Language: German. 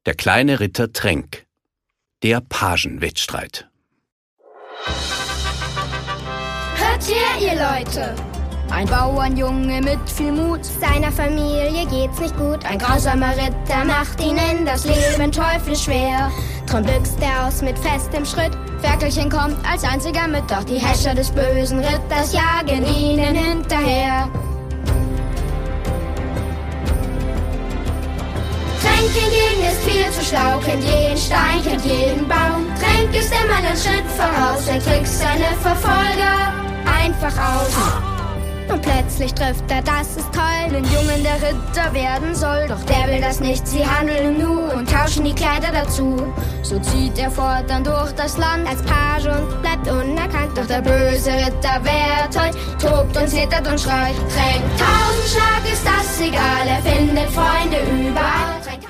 Der kleine Ritter Tränk. Der Pagenwettstreit. Hört her, ihr Leute! Ein Bauernjunge mit viel Mut, seiner Familie geht's nicht gut. Ein grausamer Ritter macht ihnen das Leben teuflisch schwer. Drum büxt er aus mit festem Schritt. Ferkelchen kommt als einziger mit, doch die Häscher des bösen Ritters jagen ihnen hinterher. Tränk hingegen ist viel zu schlau, kennt jeden Stein, kennt jeden Baum. Tränk ist immer einen Schritt voraus, er trickst seine Verfolger einfach aus. Und plötzlich trifft er, das ist toll, den Jungen, der Ritter werden soll. Doch der will das nicht, sie handeln nur und tauschen die Kleider dazu. So zieht er fortan durch das Land als Page und bleibt unerkannt. Doch der böse Ritter wehrt heut, tobt und zittert und schreit. Tränk 1000 Schlag, ist das egal, er findet Freunde überall.